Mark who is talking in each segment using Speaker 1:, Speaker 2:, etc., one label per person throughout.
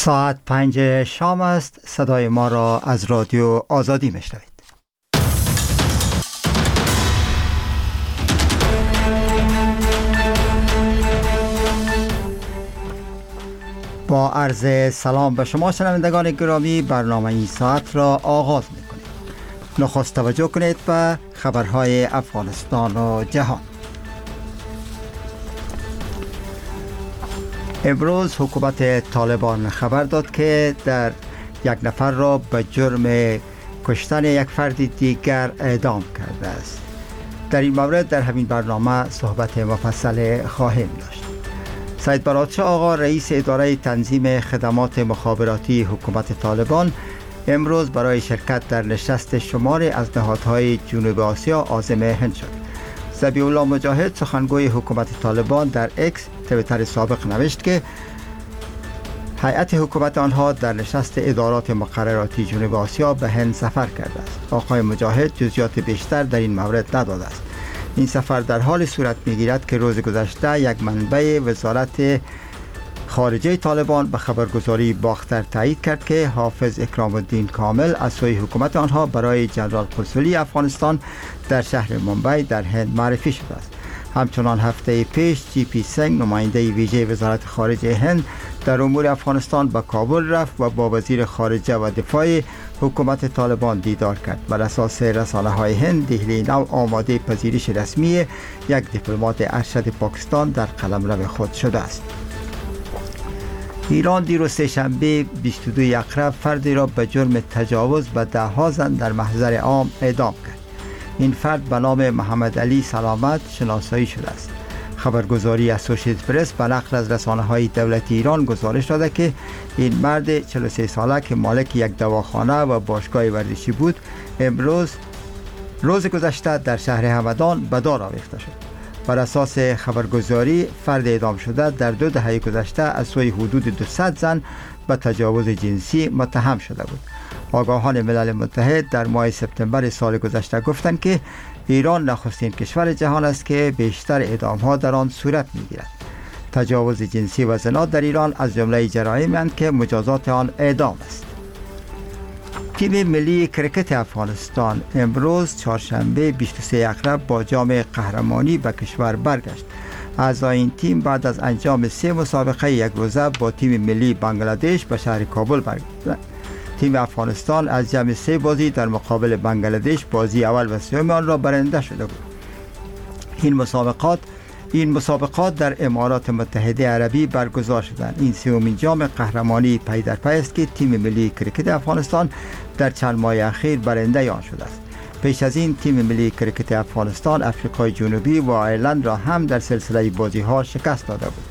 Speaker 1: ساعت 5 شام است. صدای ما را از رادیو آزادی میشنوید. با عرض سلام به شما شنوندگان گرامی، برنامه این ساعت را آغاز می‌کنیم. نخست توجه کنید به خبرهای افغانستان و جهان. امروز حکومت طالبان خبر داد که در یک نفر را به جرم کشتن یک فرد دیگر اعدام کرده است. در این مورد در همین برنامه صحبت مفصل خواهیم داشت. سید برادشاه آقا، رئیس اداره تنظیم خدمات مخابراتی حکومت طالبان، امروز برای شرکت در نشست شماری از نهادهای جنوب آسیا عازم هند شد. ذبیح الله مجاهد، سخنگوی حکومت طالبان، در اکس توییتر سابق نوشت که هیئت حکومت آنها در نشست ادارات مقرراتی جنوب آسیا به هند سفر کرده است. آقای مجاهد جزئیات بیشتر در این مورد نداده است. این سفر در حال صورت می‌گیرد که روز گذشته یک منبع وزارت خارجه طالبان به خبرگزاری باختر تایید کرد که حافظ اکرام الدین کامل از سوی حکومت آنها برای جنرال قنسولی افغانستان در شهر ممبئی در هند معرفی شده است. همچنان هفته پیش جی پی سنگ، نماینده ویژه وزارت خارجه هند در امور افغانستان، به کابل رفت و با وزیر خارجه و دفاع حکومت طالبان دیدار کرد. بر اساس رسانه‌های هند، دهلی نو آماده پذیرش رسمی یک دیپلمات ارشد پاکستان در قلمرو خود شده است. ایران دیروز سه‌شنبه 22 اکرم فردی را به جرم تجاوز به 10 زن در محضر عام اعدام کرد. این فرد به نام محمد علی سلامت شناسایی شده است. خبرگزاری اسوسییتد پرس به نقل از رسانه‌های دولتی ایران گزارش داده که این مرد 43 ساله که مالک یک دواخانه و باشگاه ورزشی بود، امروز روز گذشته در شهر همدان به دار آویخته شد. بر اساس خبرگزاری، فرد اعدام شده در 2 دهه گذشته از سوی حدود 200 زن به تجاوز جنسی متهم شده بود. آگاهان ملل متحد در ماه سپتامبر سال گذشته گفتند که ایران نخستین کشور جهان است که بیشتر اعدام‌ها در آن صورت می‌گیرد. تجاوز جنسی و زنا در ایران از جمله جرایمی اند که مجازات آن اعدام است. تیم ملی کرکت افغانستان امروز چهارشنبه 23 اکرم با جام قهرمانی به کشور برگشت. اعضای این تیم بعد از انجام 3 مسابقه یک روزه با تیم ملی بنگلادش به شهر کابل برگشتند. تیم افغانستان از جمع 3 بازی در مقابل بنگلادش بازی اول و سوم آن را برنده شده بود. این مسابقات در امارات متحده عربی برگزار شدند. این 3مین جام قهرمانی پی در پی است که تیم ملی کرکت افغانستان در چند ماه اخیر برنده آن شده است. پیش از این تیم ملی کرکت افغانستان افریقای جنوبی و آیرلند را هم در سلسله بازی‌ها شکست داده بود.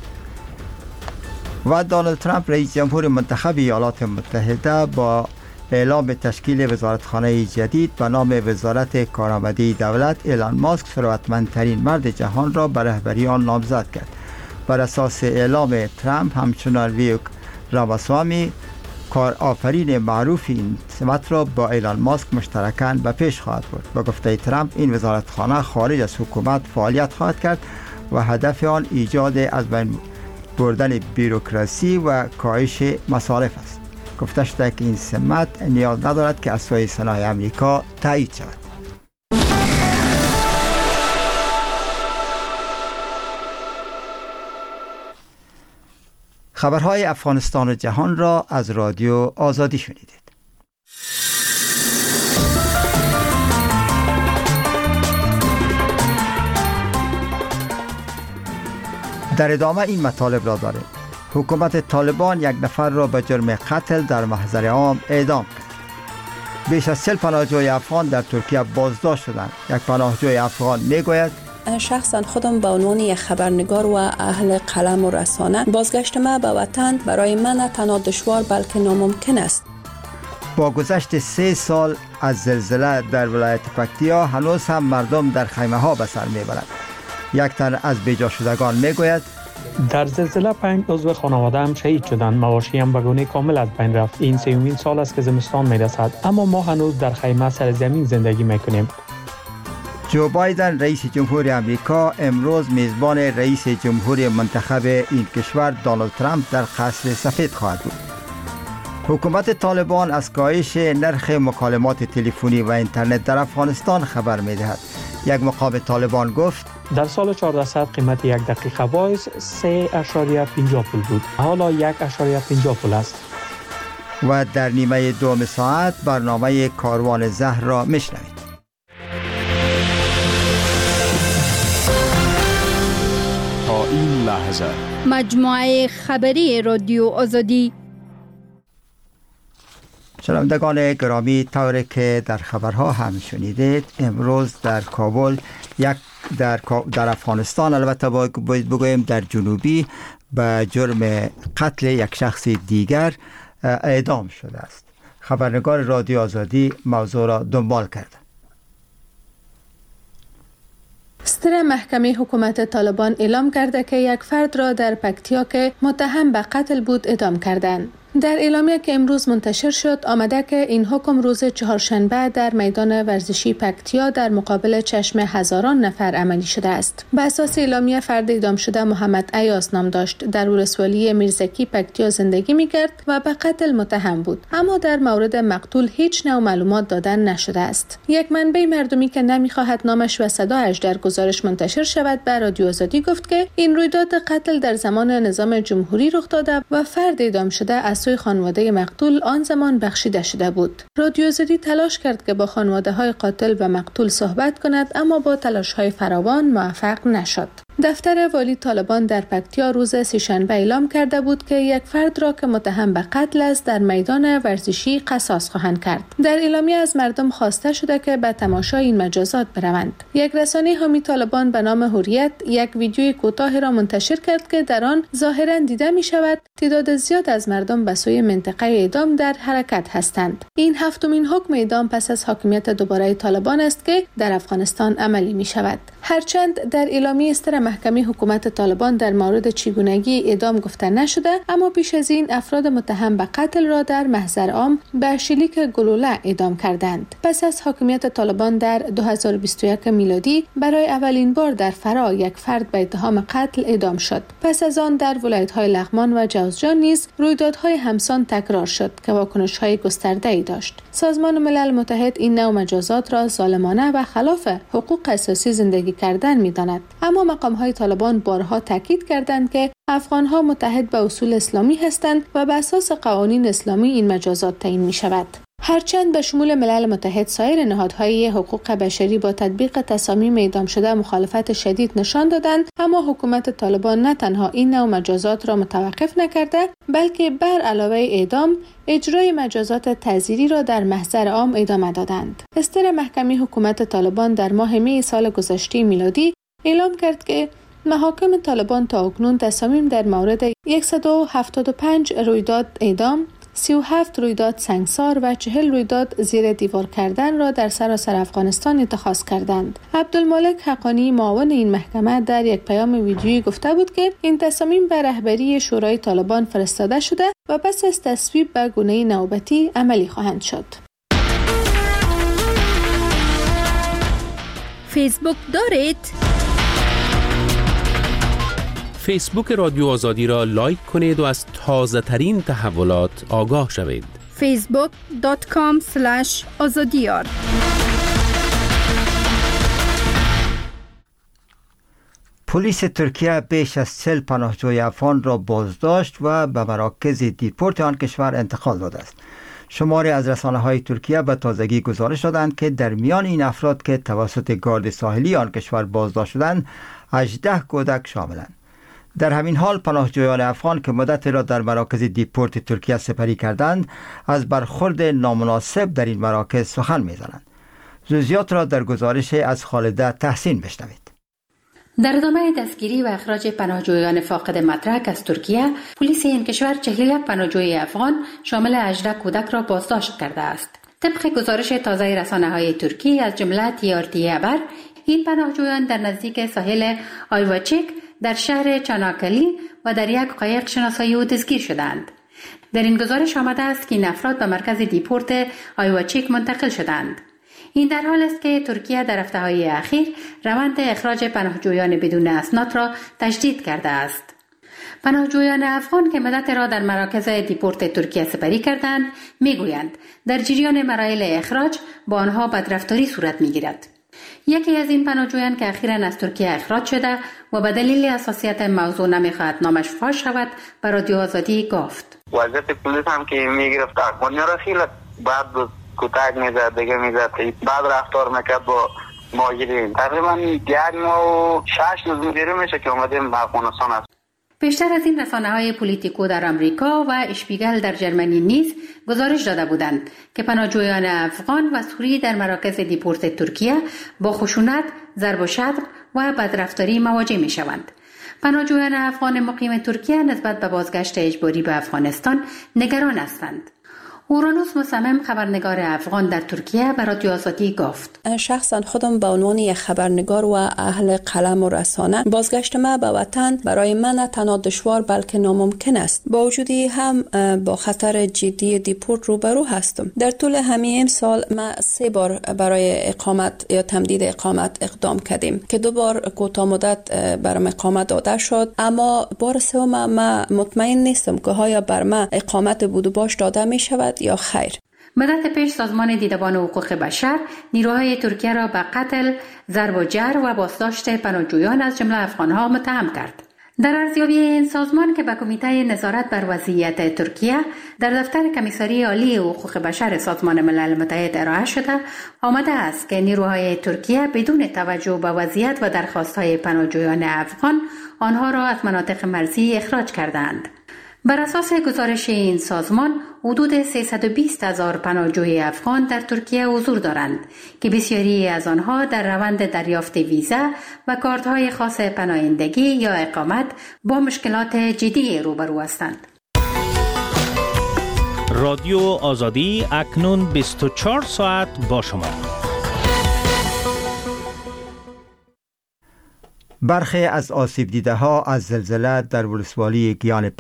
Speaker 1: و دونالد ترامپ، رئیس جمهور منتخب ایالات متحده، با اعلام تشکیل وزارتخانه جدید به نام وزارت کارآمدی دولت، ایلان ماسک ثروتمندترین مرد جهان را به رهبری آن نامزد کرد. بر اساس اعلام ترامپ، همچنان ویوک راماسوامی، کارآفرین معروف این سمت را با ایلان ماسک مشترکاً به پیش خواهد برد. با گفته ترامپ، این وزارتخانه خارج از حکومت فعالیت خواهد کرد و هدف آن ایجاد از بین بردن بیروکراسی و کاهش مصارف است. گفته شده که این سمت نیاز ندارد که از سوی سنای امریکا تایید شود. خبرهای افغانستان و جهان را از رادیو آزادی شنیدید. در ادامه این مطالب را داریم. حکومت طالبان یک نفر را به جرم قتل در محضر عام اعدام کرد. بیش از 40 پناهجوی افغان در ترکیه بازداشت شدند. یک پناهجوی افغان میگوید:
Speaker 2: شخصا خودم به عنوان یک خبرنگار و اهل قلم و رسانه، بازگشت ما به وطن برای من نه تنها دشوار بلکه ناممکن است.
Speaker 1: با گذشت 3 سال از زلزله در ولایت پکتیا، هنوز هم مردم در خیمه ها به سر میبرند. یک تن از بیجا شدگان میگوید:
Speaker 3: در زلزله 5 عضو خانواده هم شهید شدند. مواشی هم به گونه کامل از بین رفت. این 3مین سال است که زمستان میرسد، اما ما هنوز در خیمه سر زمین زندگی میکنیم.
Speaker 1: جو بایدن، رئیس جمهور امریکا، امروز میزبان رئیس جمهور منتخب این کشور دونالد ترامپ در قصر سفید خواهد بود. حکومت طالبان از کاهش نرخ مکالمات تلفنی و اینترنت در افغانستان خبر می‌دهد. یک مقام طالبان گفت
Speaker 3: در سال 1400 قیمت یک دقیقه وایس 3.50 پول بود. حالا 1.50 پول است.
Speaker 1: و در نیمه دوم ساعت برنامه کاروان زهر را میشنوید.
Speaker 4: تا این لحظه
Speaker 5: مجموعه خبری رادیو آزادی.
Speaker 1: شنوندگان گرامی، طوری که در خبرها هم شنیدید، امروز در کابل در افغانستان، البته باید بگویم در جنوبی، به جرم قتل یک شخص دیگر اعدام شده است. خبرنگار رادیو آزادی موضوع را دنبال کرده.
Speaker 2: ستر محکمه حکومت طالبان اعلام کرده که یک فرد را در پکتیا که متهم به قتل بود اعدام کردند. در اعلامیه که امروز منتشر شد آمده که این حکم روز چهارشنبه در میدان ورزشی پکتیا در مقابل چشم هزاران نفر عملی شده است. به اساس اعلامیه فرد اعدام شده محمد ایاس نام داشت، در ولسوالی میرزکی پکتیا زندگی می‌کرد و به قتل متهم بود، اما در مورد مقتول هیچ نوع معلومات دادن نشده است. یک منبع مردمی که نمی‌خواهد نامش و صدایش در گزارش منتشر شود به رادیو آزادی گفت که این رویداد قتل در زمان نظام جمهوری رخ داده و فرد اعدام شده از سوی خانواده مقتول آن زمان بخشیده شده بود. رادیو آزادی تلاش کرد که با خانواده‌های قاتل و مقتول صحبت کند، اما با تلاش‌های فراوان موفق نشد. دفتر والی طالبان در پکتیا روز سه‌شنبه اعلام کرده بود که یک فرد را که متهم به قتل است در میدان ورزشی قصاص خواهند کرد. در اعلامیه از مردم خواسته شده که به تماشای این مجازات بروند. یک رسانه حامی طالبان به نام حریت یک ویدیوی کوتاه را منتشر کرد که در آن ظاهراً دیده می شود تعداد زیاد از مردم به سوی منطقه اعدام در حرکت هستند. این هفتمین حکم اعدام پس از حاکمیت دوباره طالبان است که در افغانستان عملی می شود. هرچند در اعلامیه استر محکمه حکومت طالبان در مورد چگونگی اعدام گفته نشده، اما پیش از این افراد متهم به قتل را در محضر عام به شلیک گلوله اعدام کردند. پس از حاکمیت طالبان در 2021 میلادی برای اولین بار در فرا یک فرد به اتهام قتل اعدام شد. پس از آن در ولایت‌های لغمان و جوزجان نیز رویدادهای همسان تکرار شد که واکنش‌های گسترده‌ای داشت. سازمان ملل متحد این نوع مجازات را ظالمانه و خلاف حقوق اساسی زندگی کردن می‌داند، اما مقام‌های طالبان بارها تاکید کردند که افغان‌ها متحد به اصول اسلامی هستند و بر اساس قوانین اسلامی این مجازات تعیین می‌شود. هرچند به شمول ملل متحد سایر نهادهای حقوق بشری با تطبیق تصامیم اعدام شده مخالفت شدید نشان دادند، اما حکومت طالبان نه تنها این نوع مجازات را متوقف نکرده، بلکه بر علاوه اعدام اجرای مجازات تعزیری را در محضر عام ادامه دادند. استر محکمه حکومت طالبان در ماه می سال گذشته میلادی اعلام کرد که محاکم طالبان تا اکنون تصامیم در مورد 175 رویداد اعدام، 37 رویداد سنگسار و 40 رویداد زیر دیوار کردن را در سراسر افغانستان اتخاذ کردند. عبدالمالک حقانی معاون این محکمه در یک پیام ویدیویی گفته بود که این تصامیم به رهبری شورای طالبان فرستاده شده و پس از تصویب به گونه نوبتی عملی خواهند شد.
Speaker 5: فیسبوک دارید؟
Speaker 6: فیسبوک رادیو آزادی را لایک کنید و از تازه ترین تحولات آگاه شوید.
Speaker 5: facebook.com/azadiyar.
Speaker 1: پلیس ترکیه بیش از 40 پناهجوی افغان را بازداشت و به مراکز دیپورت آن کشور انتقال داده است. شماری از رسانه‌های ترکیه به تازگی گزارش دادند که در میان این افراد که توسط گارد ساحلی آن کشور بازداشت شدند 18 کودک شاملند. در همین حال پناهجویان افغان که مدت را در مراکز دیپورت ترکیه سپری کردند از برخورد نامناسب در این مراکز سخن می‌زنند. جزئیات را در گزارش از خالده تحسین بشنوید.
Speaker 7: در ادامه دستگیری و اخراج پناهجویان فاقد مدرک از ترکیه، پلیس این کشور 41 پناهجوی افغان شامل 18 کودک را بازداشت کرده است. طبق گزارش تازه رسانه‌های ترکی از جمله TRT خبر، این پناهجویان در نزدیک ساحل آیواچیک در شهر چاناکلی و در یک قایق شناسایی و دستگیر شدند. در این گزارش آمده است که این افراد به مرکز دیپورت آیواچیک منتقل شدند. این در حال است که ترکیه در هفته‌های اخیر روند اخراج پناهجویان بدون اسناد را تجدید کرده است. پناهجویان افغان که مدت را در مراکز دیپورت ترکیه سپری کردند میگویند در جریان مراحل اخراج با آنها بدرفتاری صورت میگیرد. یکی از این پناهجویان که اخیراً از ترکیه اخراج شده و به دلیل حساسیت موضوع نمیخواهد نامش فاش شود به رادیو آزادی گفت:
Speaker 8: وضعیت پلیس هم که میگرفت افغانی را خیلی بعد کتک میزد دیگه میزد، بعد رفتار میکرد با مهاجرین. تقریبا 1 ماه و 6 روز مدیره میشه که اومدیم افغانستان است.
Speaker 7: پیشتر از این رسانه‌های پولیتیکو در آمریکا و اشپیگل در جرمنی نیز گزارش داده بودند که پناهجویان افغان و سوری در مراکز دیپورت ترکیه با خشونت، ضرب و شتم و بدرفتاری مواجه می‌شوند. پناهجویان افغان مقیم ترکیه نسبت به بازگشت اجباری به افغانستان نگران هستند. اورانوس مصمم خبرنگار افغان در ترکیه به رادیو آزادی گفت:
Speaker 9: شخصا خودم به عنوان یک خبرنگار و اهل قلم و رسانه بازگشت ما به وطن برای من نه تنها دشوار بلکه ناممکن است. با وجودی هم با خطر جدی دیپورت روبرو هستم. در طول همین سال ما 3 بار برای اقامت یا تمدید اقامت اقدام کردیم که 2 بار کوتاه مدت برام اقامت داده شد، اما بار سوم ما مطمئن نیستم که آیا بر ما اقامت بود و باش داده می شود یا خیر.
Speaker 7: مدت پیش سازمان دیدبان حقوق بشر نیروهای ترکیه را به قتل، ضرب و جر و بازداشت پناهجویان از جمله افغانها متهم کرد. در ارزیابی این سازمان که به کمیته نظارت بر وضعیت ترکیه در دفتر کمیساری عالی حقوق بشر سازمان ملل متحد ارائه شده، آمده است که نیروهای ترکیه بدون توجه به وضعیت و درخواست‌های پناهجویان افغان آنها را از مناطق مرزی اخراج کردند. بر اساس گزارش این سازمان حدود 320,000 پناهجوی افغان در ترکیه حضور دارند که بسیاری از آنها در روند دریافت ویزا و کارت‌های خاص پناهندگی یا اقامت با مشکلات جدی روبرو هستند.
Speaker 10: رادیو آزادی اکنون 24 ساعت با شما.
Speaker 1: برخی از آسیب دیده ها از زلزله در ولسوالی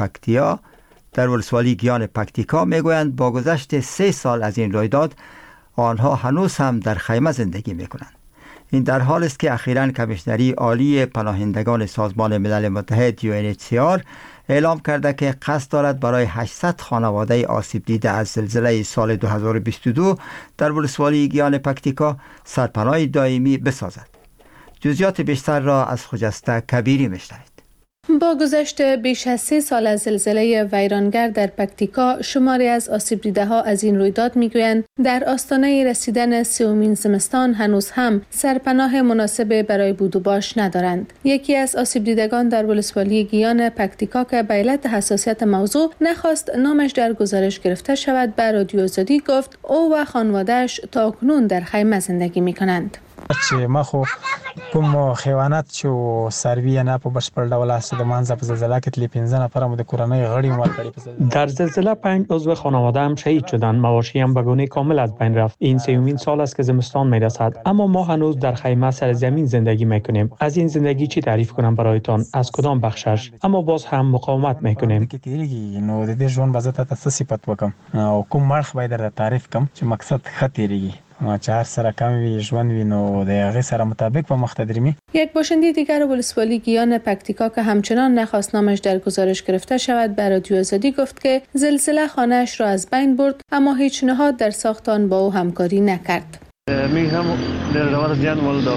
Speaker 1: گیان پکتیکا میگویند با گذشت 3 سال از این رویداد آنها هنوز هم در خیمه زندگی میکنند. این در حال است که اخیراً کمیشنری عالی پناهندگان سازمان ملل متحد UNHCR اعلام کرده که قصد دارد برای 800 خانواده آسیب دیده از زلزله سال 2022 در ولسوالی گیان پکتیکا سرپناه دائمی بسازد. جزئیات بیشتر را از خجسته کبیری میشنوید.
Speaker 2: با گذشت بیش از 3 سال از زلزله ویرانگر در پکتیکا، شماری از آسیب دیده ها از این رویداد میگویند در آستانه رسیدن 3مین زمستان هنوز هم سرپناه مناسب برای بود و باش ندارند. یکی از آسیب دیدگان در ولسوالی گیان پکتیکا که به علت حساسیت موضوع نخواست نامش در گزارش گرفته شود به رادیو آزادی گفت او و خانواده‌اش تاکنون در خیمه زندگی میکنند.
Speaker 11: چې ما خو کوم حیوانات چې سروي نه په بشپړ ډول است د منځ په زلزلہ کې تلی 15 نفر مو د کورنۍ غړي مو کړی.
Speaker 3: در زلزله 5 عضو خانواده هم شهید شدند. مواشی هم به گونه کامل از بین رفت. این 3مین سال است که زمستان میرسد، اما ما هنوز در خیمه سر زمین زندگی میکنیم. از این زندگی چی تعریف کنم برایتان؟ از کدام بخشش؟ اما باز هم مقاومت میکنیم.
Speaker 11: نو د دې ژوند بزته تاسو صفات وکم او کوم مرخ باید در تعریف کم چې مقصد خطرېږي. چهار سره کم وی ژوند وینو د هغه سره مطابق په مخ تدریمی.
Speaker 2: یک باشنده دیگر ولسوالی گیان پکتیکا که همچنان نخواست نامش در گزارش گرفته شود به رادیو آزادی گفت که زلزله خانه‌اش را از بین برد، اما هیچ نهاد در ساخت آن با او همکاری نکرد.
Speaker 12: میگم در دوار زیان ولدا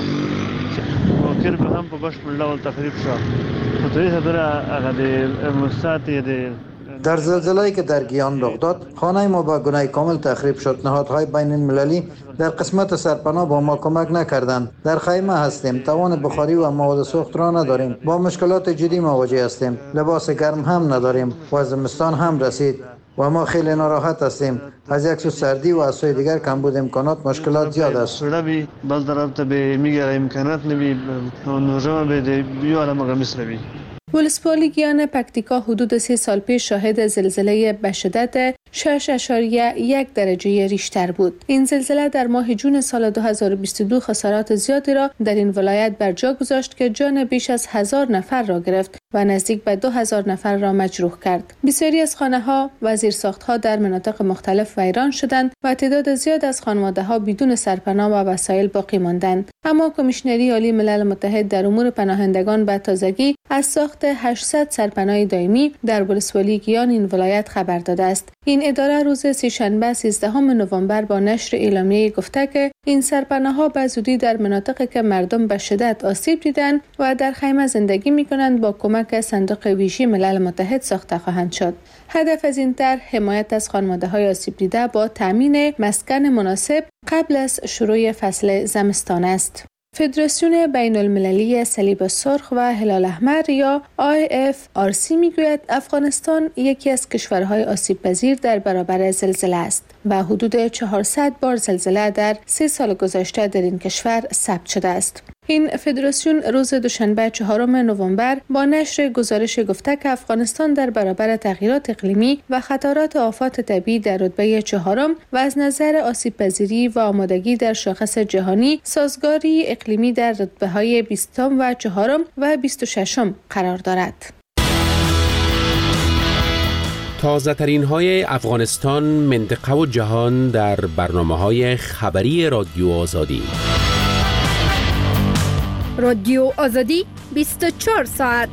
Speaker 12: ممکن به هم په بشپړ ډول تخریب شو. په توګه خبره هغه د مستعد
Speaker 13: در زلزله‌ای که در گیان رخ داد، خانه ما با گونه کامل تخریب شد. نهادهای بین المللی در قسمت سرپناه با ما کمک نکردند. در خیمه هستیم، توان بخاری و مواد سوخت را نداریم. با مشکلات جدی مواجه هستیم. لباس گرم هم نداریم و زمستان هم رسید و ما خیلی ناراحت هستیم. از یک سو سردی و از سوی دیگر کمبود امکانات مشکلات زیاد است.
Speaker 12: باز در رابطه به میگه امکانات نبی نوجوان به بیاره مغمس روی.
Speaker 2: ولسوالی گیان پکتیکا حدود 3 سال پیش شاهد زلزله به شدت 6.1 درجه ریشتر بود. این زلزله در ماه جون سال 2022 خسارات زیادی را در این ولایت بر جا گذاشت که جان بیش از 1000 نفر را گرفت و نزدیک به 2000 نفر را مجروح کرد. بسیاری از خانه‌ها و زیرساخت‌ها در مناطق مختلف ویران شدند و تعداد زیاد از خانواده‌ها بدون سرپناه و وسایل باقی ماندند. اما کمیشنری عالی ملل متحد در امور پناهندگان به تازگی از ساخت ساخت 800 سرپناه دائمی در ولسوالی گیان این ولایت خبر داده است. این اداره روز سه‌شنبه 13 نوامبر با نشر اعلامیه گفته که این سرپناه‌ها به زودی در مناطقی که مردم به شدت آسیب دیدند و در خیمه زندگی می‌کنند با کمک صندوق ویژه ملل متحد ساخته خواهند شد. هدف از این طرح حمایت از خانواده‌های آسیب دیده با تامین مسکن مناسب قبل از شروع فصل زمستان است. فدراسیون بین المللی صلیب سرخ و هلال احمر یا IFRC میگوید افغانستان یکی از کشورهای آسیب پذیر در برابر زلزله است و حدود 400 بار زلزله در 3 سال گذشته در این کشور ثبت شده است. این فدراسیون روز دوشنبه 4 نوامبر با نشر گزارش گفته که افغانستان در برابر تغییرات اقلیمی و خطرات آفات طبیعی در رتبه 4 و از نظر آسیب پذیری و آمادگی در شاخص جهانی سازگاری اقلیمی در رتبه‌های 20 و 4 و 26 قرار دارد.
Speaker 6: تازه ترین های افغانستان، منطقه و جهان در برنامه‌های خبری رادیو آزادی.
Speaker 5: رادیو آزادی 24 ساعت.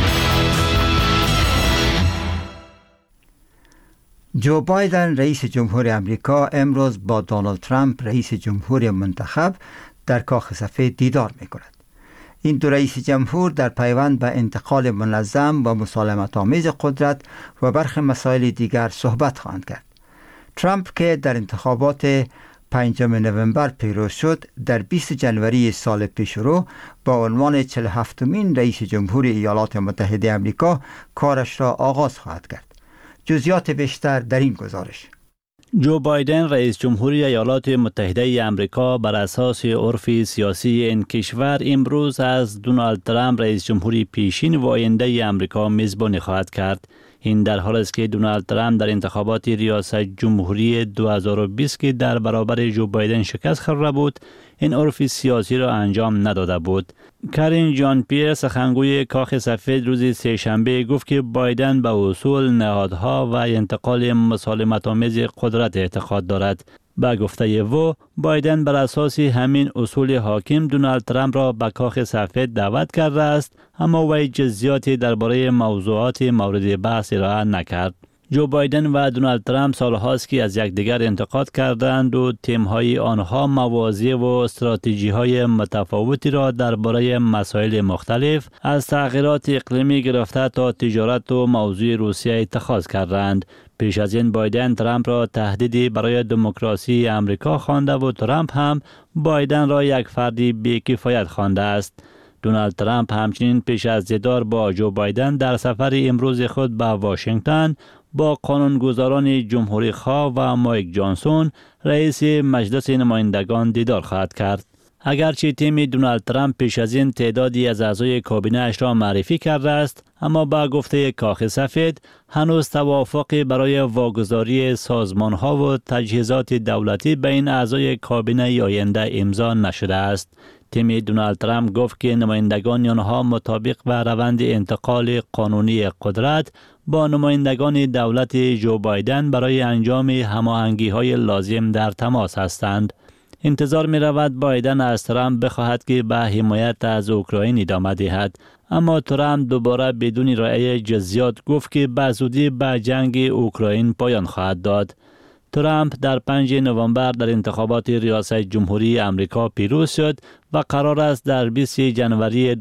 Speaker 1: جو بایدن رئیس جمهور امریکا امروز با دونالد ترامپ رئیس جمهور منتخب در کاخ سفید دیدار می‌کند. این دو رئیس جمهور در پیوند به انتقال منظم و مسالمت آمیز قدرت و برخی مسائل دیگر صحبت خواهند کرد. ترامپ که در انتخابات 5 نوامبر پیروز شد، در 20 جنوری سال پیشرو با عنوان 47مین رئیس جمهور ایالات متحده آمریکا کارش را آغاز خواهد کرد. جزئیات بیشتر در این گزارش.
Speaker 14: جو بایدن رئیس جمهوری ایالات متحده آمریکا بر اساس عرف سیاسی این کشور امروز از دونالد ترامپ رئیس جمهوری پیشین و آینده آمریکا میزبانی خواهد کرد. این در حالی است که دونالد ترامپ در انتخابات ریاست جمهوری 2020 که در برابر جو بایدن شکست خورده بود، این عرف سیاسی را انجام نداده بود. کارین جان پیر، سخنگوی کاخ سفید، روز سه‌شنبه گفت که بایدن به اصول، نهادها و انتقال مسالمت‌آمیز قدرت اعتقاد دارد. با گفته او، بایدن بر اساس همین اصول حاکم دونالد ترامپ را به کاخ سفید دعوت کرده است، اما وی جزئیاتی درباره موضوعات مورد بحث ارائه نکرد. جو بایدن و دونالد ترامپ سالهاست که از یکدیگر انتقاد کردند و تیم‌های آنها مواضع و استراتژی‌های متفاوتی را درباره مسائل مختلف از تغییرات اقلیمی گرفته تا تجارت و موضوع روسیه اتخاذ کردند. پیش از این بایدن ترامپ را تهدیدی برای دموکراسی امریکا خوانده و ترامپ هم بایدن را یک فردی بی‌کفایت خوانده است. دونالد ترامپ همچنین پیش از دیدار با جو بایدن در سفر امروز خود به واشنگتن با قانونگذاران جمهوری خواه و مایک جانسون رئیس مجلس نمایندگان دیدار خواهد کرد. اگرچه تیم دونالد ترامپ پیش از این تعدادی از اعضای کابینه اش را معرفی کرده است، اما با گفته کاخ سفید هنوز توافقی برای واگذاری سازمان‌ها و تجهیزات دولتی بین اعضای کابینه آینده امضا نشده است. تیم دونالد ترامپ گفت که نمایندگان آنها مطابق با روند انتقال قانونی قدرت با نمایندگان دولت جو بایدن برای انجام هماهنگی‌های لازم در تماس هستند. انتظار می رود بایدن از ترامپ بخواهد که به حمایت از اوکراین ادامه دهد، اما ترامپ دوباره بدون ارائه جزئیات گفت که به زودی به جنگ اوکراین پایان خواهد داد. ترامپ در 5 نوامبر در انتخابات ریاست جمهوری آمریکا پیروز شد و قرار است در 20 جنوری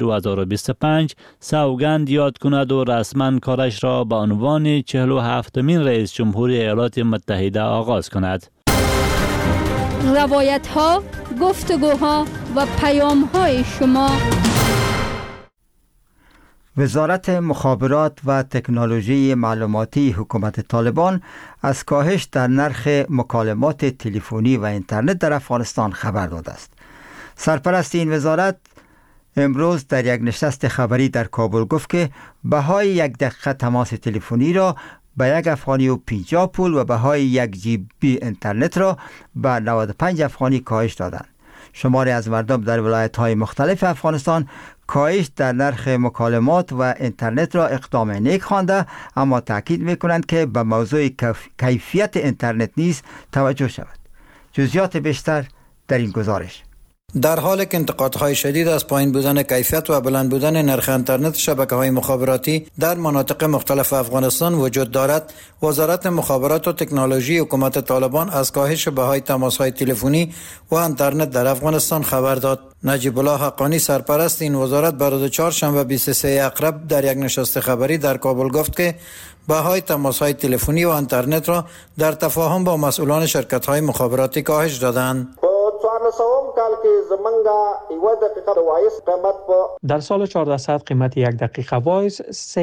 Speaker 14: 2025 سوگند یاد کند و رسما کارش را به عنوان 47مین رئیس جمهوری ایالات متحده آغاز کند.
Speaker 5: روایت ها، گفتگوها و پیام های شما.
Speaker 1: وزارت مخابرات و تکنولوژی معلوماتی حکومت طالبان از کاهش در نرخ مکالمات تلفنی و اینترنت در افغانستان خبر داده است. سرپرست این وزارت امروز در یک نشست خبری در کابل گفت که بهای 1 دقیقه تماس تلفنی را به 1 افغانی و 50 پول و بهای 1 جی بی اینترنت را به 95 افغانی کاهش دادند. شماری از مردم در ولایت‌های مختلف افغانستان کاهش در نرخ مکالمات و اینترنت را اقدام نیک خوانده، اما تاکید می‌کنند که به موضوع کیفیت اینترنت نیز توجه شود. جزئیات بیشتر در این گزارش.
Speaker 13: در حالی که انتقادهای شدید از پایین بودن کیفیت و بلند بودن نرخ اینترنت شبکه‌های مخابراتی در مناطق مختلف افغانستان وجود دارد، وزارت مخابرات و تکنولوژی حکومت طالبان از کاهش بهای تماس‌های تلفنی و اینترنت در افغانستان خبر داد. نجیب الله حقانی سرپرست این وزارت بر روز چهارشنبه 23 اقرب در یک نشست خبری در کابل گفت که بهای تماس‌های تلفنی و اینترنت را در تفاهم با مسئولان شرکت‌های مخابراتی کاهش دادند.
Speaker 3: در سال 1400 قیمت یک دقیقه وایس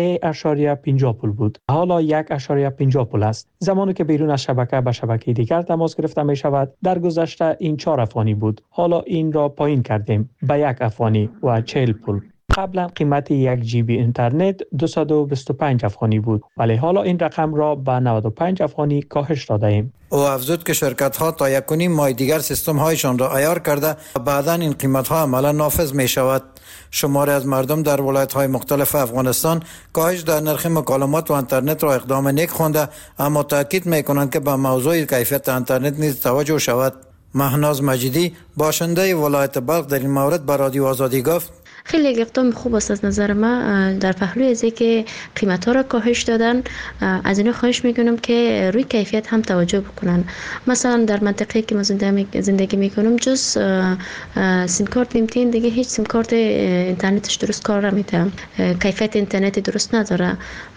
Speaker 3: 3.50 پول بود. حالا 1.50 پول است. زمانی که بیرون از شبکه به شبکه دیگر تماس گرفته می شود، در گذشته این 4 افغانی بود. حالا این را پایین کردیم به 1 افغانی و 40 پول. قبلا قیمت 1 جی بی اینترنت 225 افغانی بود، ولی حالا این رقم را به 95 افغانی کاهش داده ایم.
Speaker 13: او افزود که شرکت ها تا 1.5 ماه دیگر سیستم هایشان را عیار کرده و بعدا این قیمت ها عملا نافذ می شود. شماری از مردم در ولایت های مختلف افغانستان کاهش در نرخ مکالمات و اینترنت را اقدام نیک خوانده، اما تاکید می کنند که به موضوع کیفیت اینترنت نیز توجه شود. مهناز مجیدی باشنده ولایت بلخ در این مورد به رادیو آزادی گفت:
Speaker 15: خیلی یک اقدام خوب است از نظر ما. در پهلوی از اینکه قیمت ها را کاهش دادن، از اینا خواهش میکنم که روی کیفیت هم توجه بکنن. مثلا در منطقه که ما زندگی میکنم جز سیم کارت لیمتین دیگه هیچ سیم کارت اینترنتش درست کار نمیده، کیفیت اینترنت درست نداره،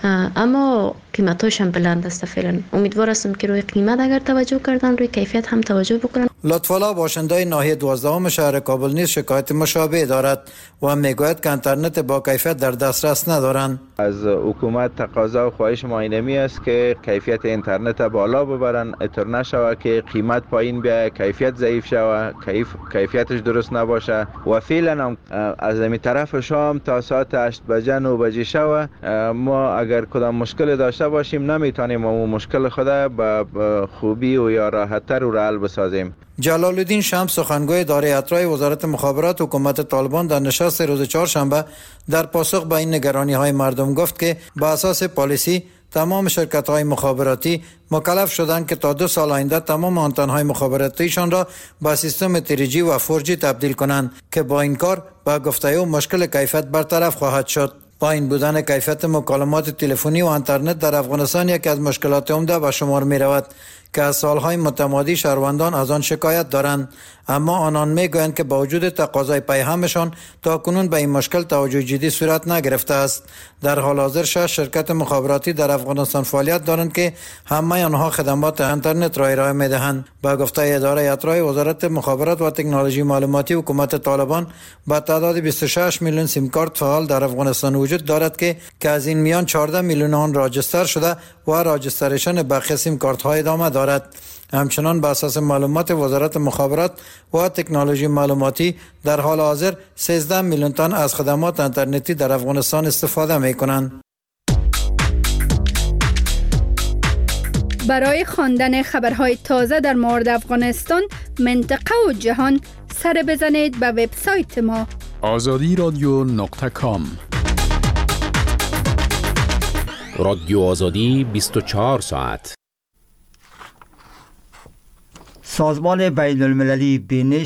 Speaker 15: اما قیمتاش هم بلند است. فعلا امیدوار هستم که روی قیمت اگر توجه کردن روی کیفیت هم توجه بکنن.
Speaker 13: لطف‌الله باشنده ناحیه 12 شهر کابل نیز شکایت مشابه دارد و میگوید که اینترنت با کیفیت در دسترس ندارند.
Speaker 16: از حکومت تقاضا و خواهش ما اینمی است که کیفیت اینترنت بالا ببرن، اطر نشوه که قیمت پایین بیاید، کیفیت ضعیف شوه، کیفیتش درست نباشه. و فعلا هم از این طرف شام تا ساعت 8 بجه 9 بجه شوه ما اگر کدام مشکل داشته باشیم نمیتونیم اون مشکل خود به خوبی و یا راحت‌تر رو حل بسازیم.
Speaker 13: جلال الدین شمس سخنگوی اداره اطراح وزارت مخابرات حکومت طالبان در نشست روز چهارشنبه در پاسخ به این نگرانی‌های مردم گفت که با اساس پالیسی تمام شرکت‌های مخابراتی مکلف شدند که تا 2 سال آینده تمام آنتن‌های مخابراتیشان را با سیستم 3G و 4G تبدیل کنند که با این کار با گفته او مشکل کیفیت برطرف خواهد شد. پایین بودن کیفیت مکالمات تلفنی و اینترنت در افغانستان یکی از مشکلات عمده به شمار می رود که از سالهای متمادی شهروندان از آن شکایت دارند، اما آنان میگویند که با وجود تقاضای پیهمشان تاکنون به این مشکل توجه جدی صورت نگرفته است. در حال حاضر 6 شرکت مخابراتی در افغانستان فعالیت دارند که همه آنها خدمات اینترنت را ارائه میدهند. با گفته اداره اطراح وزارت مخابرات و تکنولوژی معلوماتی حکومت طالبان با تعداد 26 میلیون سیم کارت فعال در افغانستان وجود دارد که از این میان 14 میلیون آن راجستر شده و راجستریشن بقیه سیم کارت ها ادامه دارد. همچنان بر اساس معلومات وزارت مخابرات و تکنولوژی معلوماتی در حال حاضر 13 میلیون تن از خدمات اینترنتی در افغانستان استفاده می کنند.
Speaker 5: برای خواندن خبرهای تازه در مورد افغانستان، منطقه و جهان، سر بزنید به وبسایت ما
Speaker 4: azadiradyo.com.
Speaker 6: رادیو آزادی 24 ساعت.
Speaker 1: سازمان بین المللی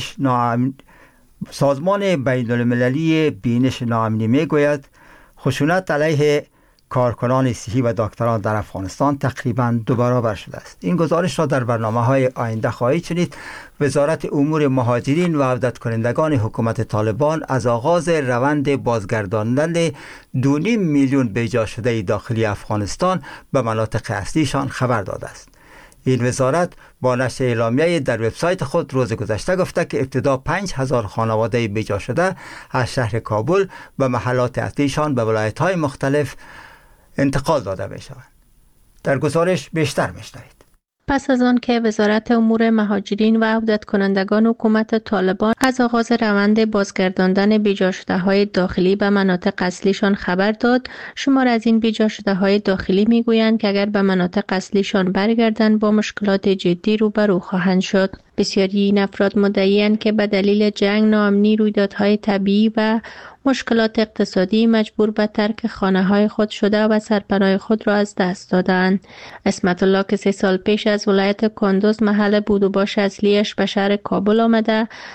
Speaker 1: بینش ناامنی میگوید خشونت علیه کارکنان صحی و دکتران در افغانستان تقریباً 2 برابر شده است. این گزارش را در برنامه‌های آینده خواهید شنید. وزارت امور مهاجرین و عودت کنندگان حکومت طالبان از آغاز روند بازگرداندن 2.5 میلیون بیجا شده داخلی افغانستان به مناطق اصلیشان خبر داده است. این وزارت با نشر اعلامیه در وبسایت خود روز گذشته گفته که ابتدا 5000 خانواده بیجا شده از شهر کابل به محلات اصلیشان به ولایت‌های مختلف انتقال داده می شوند. در گزارش بیشتر میشنوید.
Speaker 17: پس از آن که وزارت امور مهاجرین و عودت کنندگان حکومت طالبان از آغاز روند بازگرداندن بیجا شده های داخلی به مناطق اصلیشان خبر داد، شمار از این بیجا شده های داخلی میگویند که اگر به مناطق اصلیشان برگردند با مشکلات جدی روبرو خواهند شد. بسیاری این افراد مدعی‌اند که به دلیل جنگ، ناامنی، رویدادهای طبیعی و مشکلات اقتصادی مجبور به ترک خانه‌های خود شده و سرپناه خود را از دست دادند. اسمت الله که 3 سال پیش از ولایت کندوز محل بود و باش اصلیش به شهر کابل آمده، در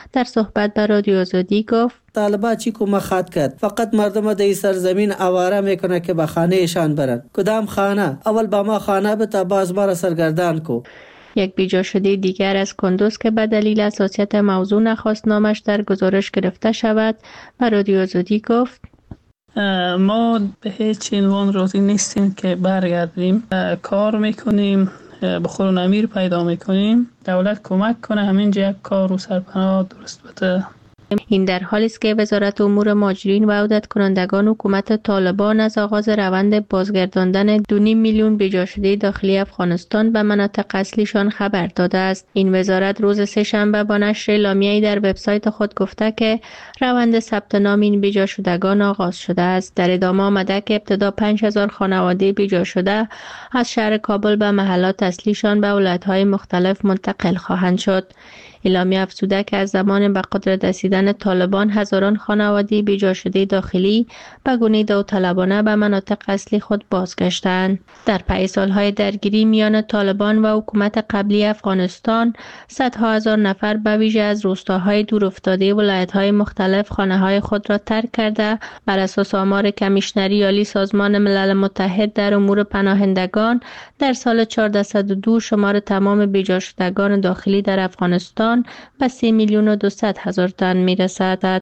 Speaker 17: صحبت با رادیو آزادی گفت
Speaker 18: طالبان چی کمک خواهد کرد؟ فقط مردم در سرزمین آواره میکنه که به خانه ایشان برن. کدام خانه؟ اول با ما خانه بتا باز ما را سرگردان کو.
Speaker 17: یک بیجا شده دیگر از کندوز که به دلیل حساسیت موضوع نخواست نامش در گزارش گرفته شود و رادیو آزادی گفت
Speaker 19: ما به هیچ عنوان راضی نیستیم که برگردیم. کار میکنیم، بخور نمیر پیدا میکنیم، دولت کمک کنه همینجا یک کار و سرپناه درست بده.
Speaker 17: این در حالی است که وزارت امور مهاجرین و عودت کنندگان حکومت طالبان از آغاز روند بازگرداندن 2.5 میلیون بیجا شده داخلی افغانستان به مناطق اصلیشان خبر داده است. این وزارت روز سه‌شنبه با نشر اعلامیه‌ای در وبسایت خود گفته که روند ثبت نام این بیجا شدگان آغاز شده است. در ادامه آمده که ابتدا 5000 خانواده بیجا شده از شهر کابل به محلات اصلیشان به ولایت‌های مختلف منتقل خواهند شد. اعلامیه افزوده که از زمان به قدرت رسیدن طالبان هزاران خانواده بیجا شده داخلی به گونه داوطلبانه به مناطق اصلی خود بازگشتند. در پی سالهای درگیری میان طالبان و حکومت قبلی افغانستان، صدها هزار نفر به ویژه از روستاهای دورافتاده ولایت‌های مختلف خانه‌های خود را ترک کرده. بر اساس آمار کمیشنری عالی سازمان ملل متحد در امور پناهندگان، در سال 1402 شمار تمام بیجا شدگان داخلی در افغانستان به 3,200,000 تن میرسد.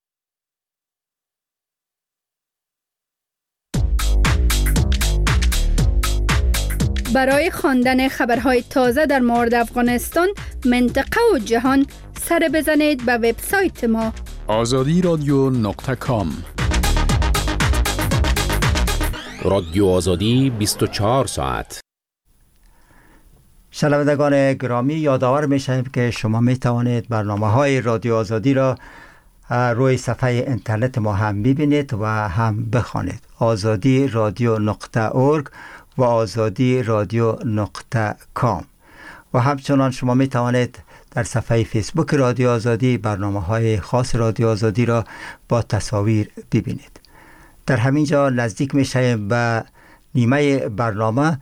Speaker 5: برای خواندن خبرهای تازه در مورد افغانستان، منطقه و جهان، سر بزنید به وبسایت ما
Speaker 4: azadiradyo.com.
Speaker 6: رادیو آزادی 24 ساعت.
Speaker 1: شنوندگان گرامی، یادآور می‌شویم که شما می توانید برنامه‌های رادیو آزادی را روی صفحه اینترنت ما هم ببینید و هم بخوانید. azadiradyo.org و azadiradyo.com. و همچنان شما می توانید در صفحه فیسبوک رادیو آزادی برنامه‌های خاص رادیو آزادی را با تصاویر ببینید. در همین جا نزدیک می‌شویم به نیمه برنامه.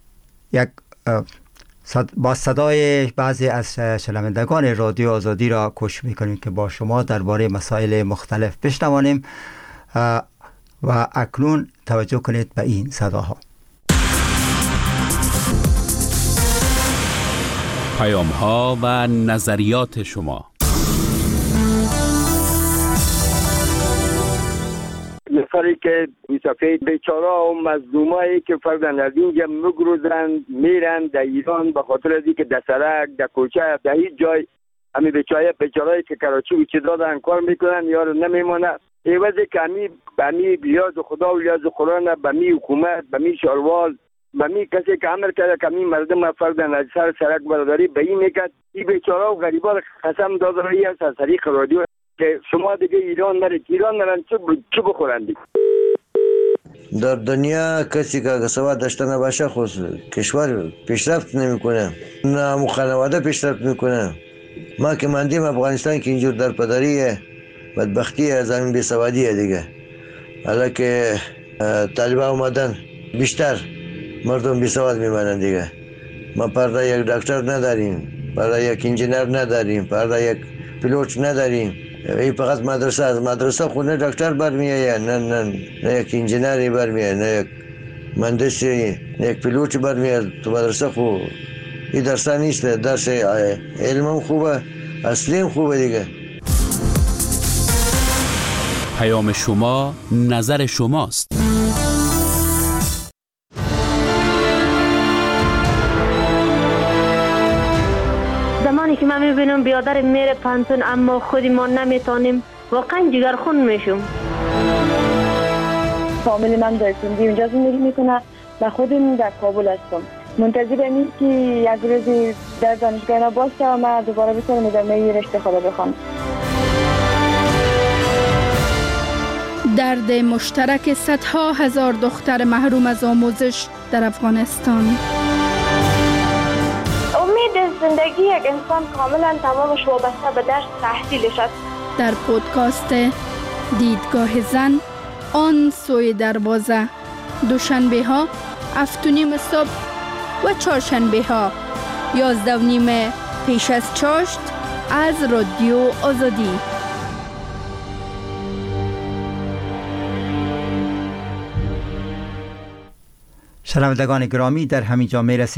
Speaker 1: با صدای بعضی از شنوندگان رادیو آزادی را کوشش می‌کنیم که با شما درباره مسائل مختلف بشنوانیم و اکنون توجه کنید به این صداها.
Speaker 6: پیام‌ها و نظریات شما.
Speaker 20: نفری که سفید بیچاره و مظلومایی که فردن از اینجا مگروزن میرن در ایران به خاطر از اینکه در سرک، در کوچه، در هیچ جای همین بیچارهایی که کراچی و چی دادن کار میکنن یارو نمیمونه. ایوازی که همی بیاز خدا و لیاز قرآن به می حکومت، به می شاروال، به می کسی که عمل کرده که می مردم فردن از سرک برداری به این میکرد. این بیچاره و غریبا قسم داده رایی است از طریق رادیو که شما دیگه ایران نرن چه بخورن دیگه.
Speaker 21: در دنیا کسی که سواد داشته نباشه خود کشور پیشرفت نمیکنه، نه خانواده پیشرفت میکنه. ما که ماندیم افغانستان که اینجور در پدریه، بدبختی از همین بیسوادیه دیگه. حالا که طالبان اومدن بیشتر مردم بیسواد میمانن دیگه. ما پرده یک دکتر نداریم، پرده یک انجینر نداریم، پرده یک پیلوت نداریم. این فقط مدرسه، از مدرسه خونه دکتر برمیایه، نه یک انجینری برمیایه، نه یک مهندسی، نه یک پیلوتی برمیایه. تو مدرسه خو این درسا نیست، درس علمم خوبه، اصلیم خوبه دیگه.
Speaker 6: پیام شما، نظر شماست.
Speaker 22: زمانی که من میبینم بیادر میره پانتون اما خودی ما نمیتونیم، واقعا جگرخون میشم.
Speaker 23: فامیل من در سندی اونجا زندگی میکنه و خودم در کابل هستم. منتظرم این که یک روزی در دانشگاه باشه و من دوباره بتونم ادامه رشته خدا بخوام.
Speaker 5: درد مشترک صدها هزار دختر محروم از آموزش در افغانستان.
Speaker 22: امید زندگی یک انسان کاملا تمامش وابسته به درس تحصیلش است.
Speaker 5: در پودکاست دیدگاه زن، آن سوی دروازه، دوشنبه ها 7:30 صبح و چهارشنبه ها 11:30 پیش از چاشت از رادیو آزادی.
Speaker 1: شنوندگان گرامی، در همین جا میرسیم